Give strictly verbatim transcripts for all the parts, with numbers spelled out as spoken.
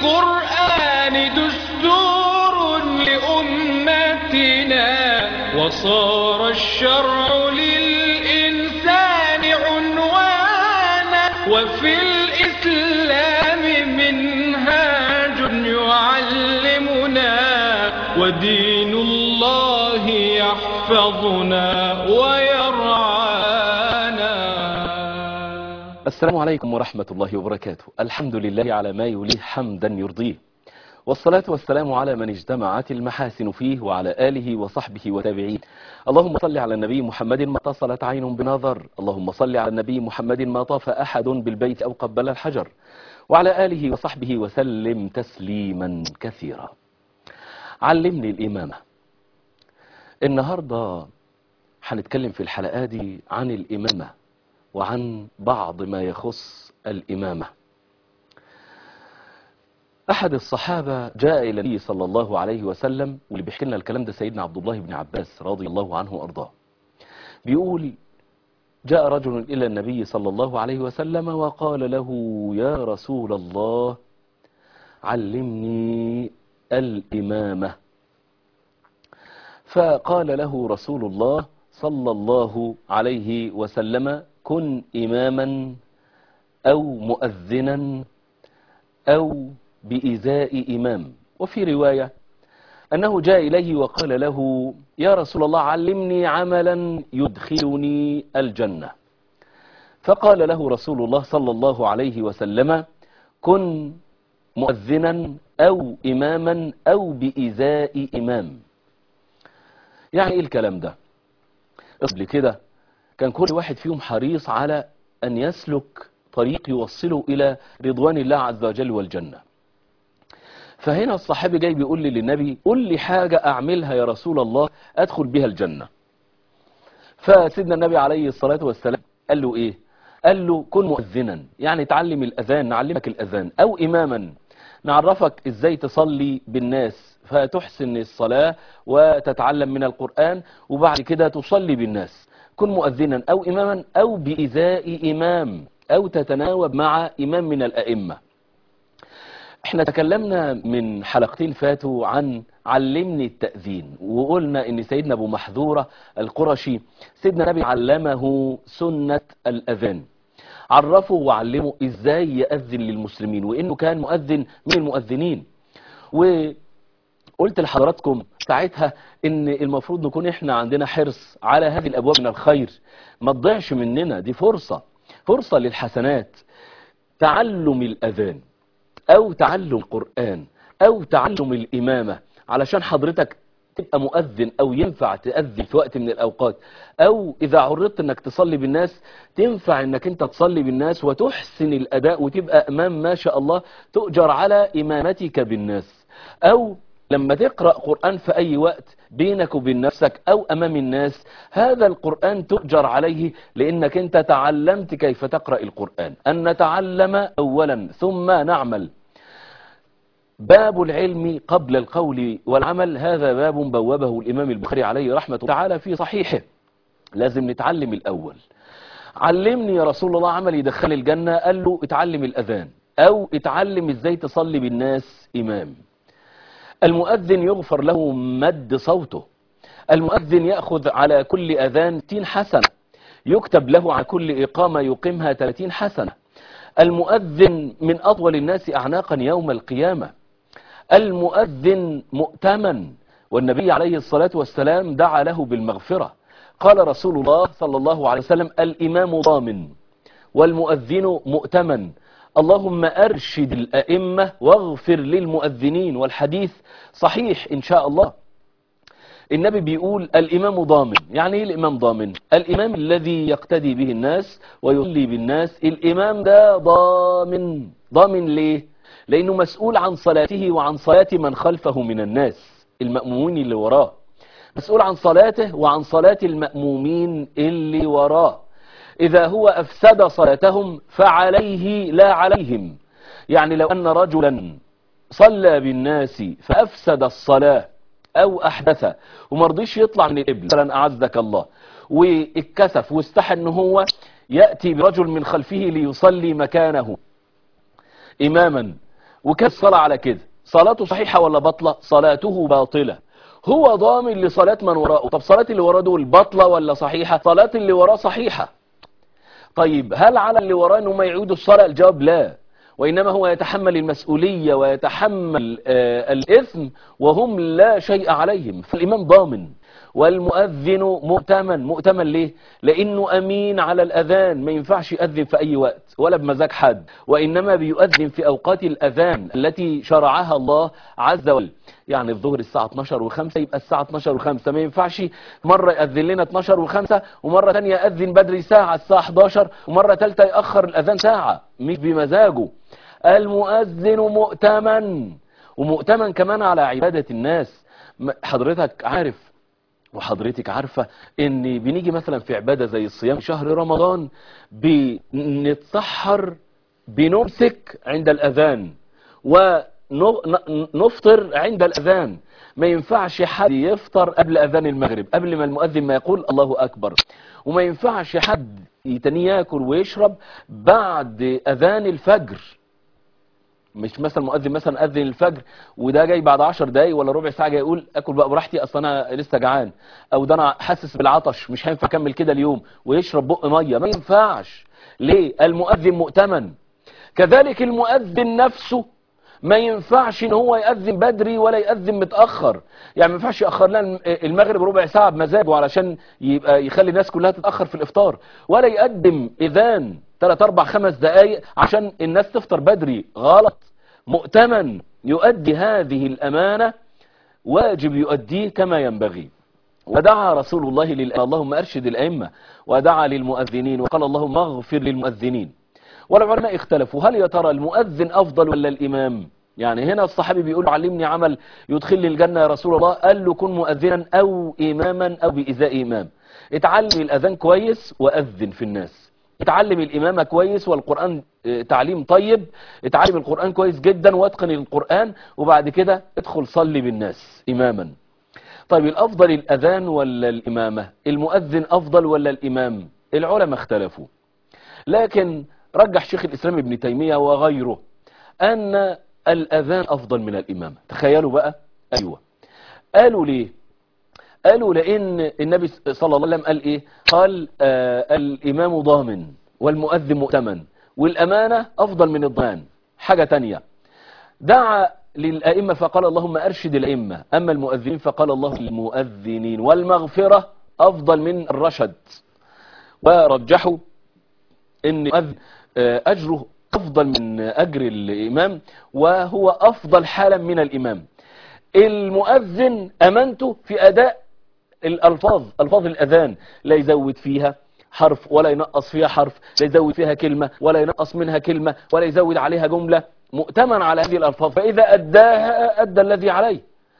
القرآن دستور لأمتنا، وصار الشرع للإنسان عنوانا، وفي الإسلام منهاج يعلمنا، ودين الله يحفظنا ويرعانا. السلام عليكم ورحمة الله وبركاته. الحمد لله على ما يوليه حمدا يرضيه، والصلاة والسلام على من اجتمعت المحاسن فيه، وعلى آله وصحبه وتابعين. اللهم صل على النبي محمد ما اتصلت عين بنظر، اللهم صل على النبي محمد ما طاف أحد بالبيت أو قبل الحجر، وعلى آله وصحبه وسلم تسليما كثيرا. علمني الإمامة. النهاردة هنتكلم في الحلقة دي عن الإمامة وعن بعض ما يخص الإمامة. أحد الصحابة جاء إلى النبي صلى الله عليه وسلم، واللي بيحكي لنا الكلام ده سيدنا عبد الله بن عباس رضي الله عنه وأرضاه. بيقول: جاء رجل إلى النبي صلى الله عليه وسلم وقال له: يا رسول الله علمني الإمامة. فقال له رسول الله صلى الله عليه وسلم: كن إماما أو مؤذنا أو بإزاء إمام. وفي رواية أنه جاء إليه وقال له: يا رسول الله علمني عملا يدخلني الجنة. فقال له رسول الله صلى الله عليه وسلم: كن مؤذنا أو إماما أو بإزاء إمام. يعني إيه الكلام ده؟ قبل كده كان كل واحد فيهم حريص على أن يسلك طريق يوصله إلى رضوان الله عز وجل والجنة. فهنا الصحابي جاي بيقول لي للنبي: قل لي حاجة أعملها يا رسول الله أدخل بها الجنة. فسيدنا النبي عليه الصلاة والسلام قال له إيه؟ قال له: كن مؤذنا، يعني تعلم الأذان، نعلمك الأذان، أو إماما، نعرفك إزاي تصلي بالناس فتحسن الصلاة وتتعلم من القرآن وبعد كده تصلي بالناس. كن مؤذنا أو إماما أو بإزاء إمام، أو تتناوب مع إمام من الأئمة. احنا تكلمنا من حلقتين فاتوا عن علمني التأذين، وقلنا ان سيدنا ابو محذورة القرشي سيدنا النبي علمه سنة الأذان، عرفه وعلمه ازاي يأذن للمسلمين، وانه كان مؤذن من المؤذنين. وقلت لحضراتكم ساعتها ان المفروض نكون احنا عندنا حرص على هذه الابواب من الخير، ما تضيعش مننا، دي فرصة فرصة للحسنات. تعلم الأذان أو تعلم القرآن أو تعلم الإمامة علشان حضرتك تبقى مؤذن، أو ينفع تأذن في وقت من الأوقات، أو إذا عرضت أنك تصلي بالناس تنفع أنك أنت تصلي بالناس وتحسن الأداء وتبقى أمام ما شاء الله تؤجر على إمامتك بالناس. أو لما تقرأ قرآن في أي وقت بينك وبين نفسك أو أمام الناس، هذا القرآن تؤجر عليه لأنك أنت تعلمت كيف تقرأ القرآن. أن نتعلم أولا ثم نعمل. باب العلم قبل القول والعمل، هذا باب بوابه الإمام البخاري عليه رحمة الله تعالى في صحيحه. لازم نتعلم الأول. علمني يا رسول الله عمل يدخل الجنة، قال له: اتعلم الأذان أو اتعلم ازاي تصلي بالناس إمام. المؤذن يغفر له مد صوته. المؤذن يأخذ على كل أذان ستين حسنة، يكتب له على كل إقامة يقيمها ثلاثين حسنة. المؤذن من أطول الناس أعناقا يوم القيامة. المؤذن مؤتمن، والنبي عليه الصلاة والسلام دعا له بالمغفرة. قال رسول الله صلى الله عليه وسلم: الإمام ضامن والمؤذن مؤتمن، اللهم أرشد الأئمة واغفر للمؤذنين. والحديث صحيح إن شاء الله. النبي بيقول: الإمام ضامن. يعني إيه الإمام ضامن؟ الإمام الذي يقتدي به الناس ويصلي بالناس، الإمام ده ضامن. ضامن ليه؟ لأنه مسؤول عن صلاته وعن صلاة من خلفه من الناس، المأمومين اللي وراه، مسؤول عن صلاته وعن صلاة المأمومين اللي وراه. إذا هو أفسد صلاتهم فعليه لا عليهم. يعني لو أن رجلا صلى بالناس فأفسد الصلاة أو أحدث ومرضيش يطلع من القبلة مثلا أعزك الله، واتكسف واستحى أنه هو يأتي برجل من خلفه ليصلي مكانه إماما، وكان الصلاة على كده، صلاته صحيحة ولا باطلة؟ صلاته باطلة. هو ضامن لصلاة من وراءه. طب صلاة اللي وراه دول باطلة ولا صحيحة؟ صلاة اللي وراه صحيحة. طيب هل على اللي وراه انهم يعيدوا الصلاة؟ الجواب لا، وإنما هو يتحمل المسؤولية ويتحمل آه الإثم وهم لا شيء عليهم. فالإمام ضامن والمؤذن مؤتمن. مؤتمن ليه؟ لأنه أمين على الأذان، ما ينفعش يؤذن في أي وقت ولا بمزاج حد، وإنما بيؤذن في أوقات الأذان التي شرعها الله عز وجل. يعني الظهر الساعة اتناشر وخمسة يبقى الساعة اتناشر وخمسة، ما ينفعش مرة يأذن لنا اتناشر وخمسة ومرة تانية يأذن بدري ساعة الساعة حداشر ومرة تالتة يأخر الأذان ساعة، مش بمزاجه. المؤذن مؤتمن، ومؤتمن كمان على عبادة الناس. حضرتك عارف وحضرتك عارفة ان بنيجي مثلا في عبادة زي الصيام شهر رمضان بنتسحر، بنمسك عند الأذان ونفطر عند الأذان. ما ينفعش حد يفطر قبل أذان المغرب، قبل ما المؤذن ما يقول الله أكبر، وما ينفعش حد يتني ياكل ويشرب بعد أذان الفجر. مش مثلا مؤذن مثلا أذن الفجر وده جاي بعد عشر دقايق ولا ربع ساعة جاي يقول أكل بقى براحتي أصلا أنا لسه جعان، أو ده أنا حاسس بالعطش مش هينفع أكمل كده اليوم، ويشرب بق مية. ما ينفعش. ليه؟ المؤذن مؤتمن. كذلك المؤذن نفسه ما ينفعش ان هو يأذن بدري ولا يأذن متأخر. يعني ما ينفعش يأخر لنا المغرب ربع ساعة بمزاجه علشان يبقى يخلي الناس كلها تتأخر في الإفطار، ولا يقدم إذان ثلاث أربع خمس دقايق عشان الناس تفطر بدري. غلط. مؤتمن يؤدي هذه الأمانة، واجب يؤديه كما ينبغي. ودعا رسول الله للأئمة اللهم أرشد الأئمة، ودعا للمؤذنين وقال اللهم اغفر للمؤذنين. والعلماء اختلفوا هل يا ترى المؤذن أفضل ولا الإمام؟ يعني هنا الصحابي بيقول علمني عمل يدخلني الجنة يا رسول الله، قال له كن مؤذنا أو إماما أو بإزاء إمام. اتعلم الأذان كويس وأذن في الناس، اتعلم الإمامة كويس والقرآن تعليم طيب، اتعلم القرآن كويس جدا واتقن القرآن، وبعد كده ادخل صلي بالناس إماما. طيب الأفضل الأذان ولا الإمامة؟ المؤذن أفضل ولا الإمام؟ العلماء اختلفوا، لكن رجح شيخ الإسلام ابن تيمية وغيره أن الأذان أفضل من الإمامة. تخيلوا بقى. أيوة. قالوا ليه؟ قالوا لأن النبي صلى الله عليه وسلم قال إيه؟ قال آه الإمام ضامن والمؤذن مؤتمن، والأمانة أفضل من الضمان. حاجة تانية، دعا للأئمة فقال اللهم أرشد الأئمة، أما المؤذنين فقال الله للمؤذنين، والمغفرة أفضل من الرشد. ورجحوا أن المؤذن أجره أفضل من أجر الإمام، وهو أفضل حالا من الإمام. المؤذن أمانته في أداء الألفاظ، ألفاظ الأذان، لا يزود فيها حرف ولا ينقص فيها حرف، لا يزود فيها كلمة ولا ينقص منها كلمة ولا يزود عليها جملة، مؤتمن على هذه الألفاظ، فإذا أداها أدى الذي عليه.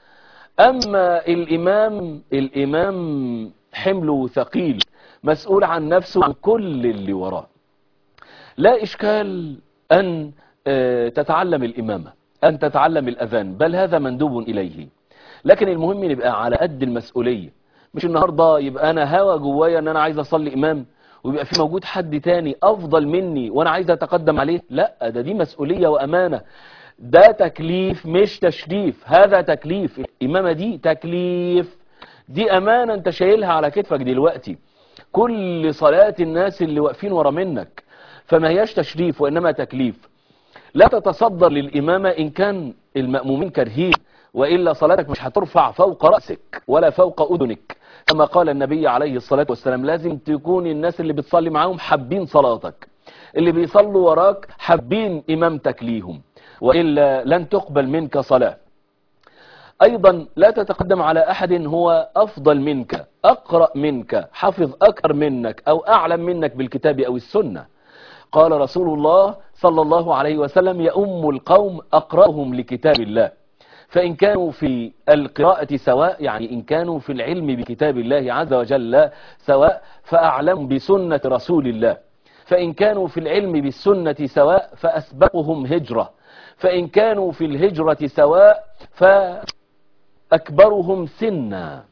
أما الإمام، الإمام حمله ثقيل، مسؤول عن نفسه عن كل اللي وراه. لا إشكال أن تتعلم الإمامة، أن تتعلم الأذان، بل هذا مندوب إليه، لكن المهم يبقى على قد المسؤولية. مش النهاردة يبقى أنا هوا جوايا أن أنا عايز أصلي إمام ويبقى في موجود حد تاني أفضل مني وأنا عايز أتقدم عليه. لا، ده دي مسؤولية وأمانة، ده تكليف مش تشريف، هذا تكليف. الإمامة دي تكليف، دي أمانة أنت شايلها على كتفك دلوقتي، كل صلاة الناس اللي واقفين ورا منك، فما هياش تشريف وإنما تكليف. لا تتصدر للإمامة إن كان المأمومين كارهين، وإلا صلاتك مش هترفع فوق رأسك ولا فوق أذنك، كما قال النبي عليه الصلاة والسلام لازم تكون الناس اللي بتصلي معاهم حابين صلاتك، اللي بيصلوا وراك حابين إمامتك ليهم، وإلا لن تقبل منك صلاة. أيضا لا تتقدم على أحد هو أفضل منك، أقرأ منك، حفظ أكثر منك أو أعلم منك بالكتاب أو السنة. قال رسول الله صلى الله عليه وسلم يؤم القوم أقرأهم لكتاب الله، فإن كانوا في القراءة سواء، يعني إن كانوا في العلم بكتاب الله عز وجل سواء، فأعلم بسنة رسول الله، فإن كانوا في العلم بالسنة سواء فأسبقهم هجرة، فإن كانوا في الهجرة سواء فأكبرهم سنا.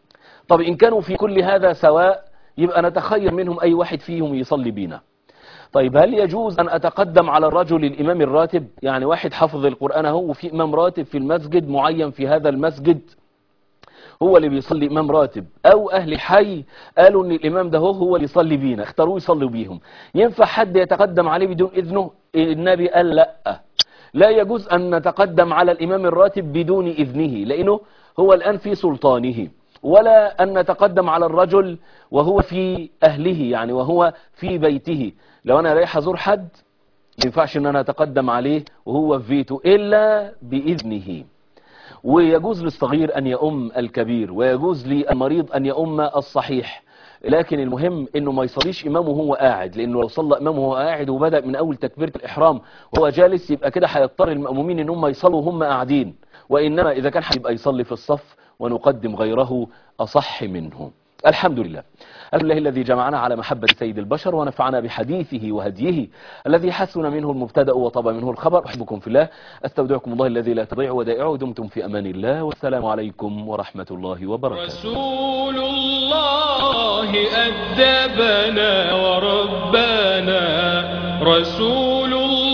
طب إن كانوا في كل هذا سواء يبقى نتخير منهم أي واحد فيهم يصلي بينا. طيب هل يجوز أن أتقدم على الرجل الإمام الراتب؟ يعني واحد حفظ القرآن هو وفي إمام راتب في المسجد معين في هذا المسجد هو اللي بيصلي إمام راتب، أو أهل الحي قالوا إن الإمام ده هو هو اللي يصلي بينا، اختاروه يصلي بيهم، ينفع حد يتقدم عليه بدون إذنه؟ النبي قال لا، لا يجوز أن نتقدم على الإمام الراتب بدون إذنه، لأنه هو الآن في سلطانه، ولا أن نتقدم على الرجل وهو في أهله، يعني وهو في بيته. لو أنا رايح أزور حد ما ينفعش أن أنا أتقدم عليه وهو في بيته إلا بإذنه. ويجوز للصغير أن يؤم الكبير، ويجوز للمريض أن يؤم الصحيح، لكن المهم انه ما يصليش امامه وهو قاعد، لانه لو صلى امامه وهو قاعد وبدأ من اول تكبيرة الاحرام وهو جالس يبقى كده هيضطر المأمومين ان هم يصلوا وهم قاعدين، وانما اذا كان هيبقى يصلي في الصف ونقدم غيره اصح منه. الحمد لله، الحمد لله الذي جمعنا على محبة سيد البشر ونفعنا بحديثه وهديه الذي حسن منه المبتدأ وطاب منه الخبر. أحبكم في الله، أستودعكم الله الذي لا تضيع ودائعه، دمتم في أمان الله، والسلام عليكم ورحمة الله وبركاته. رسول الله أدبنا وربنا، رسول الله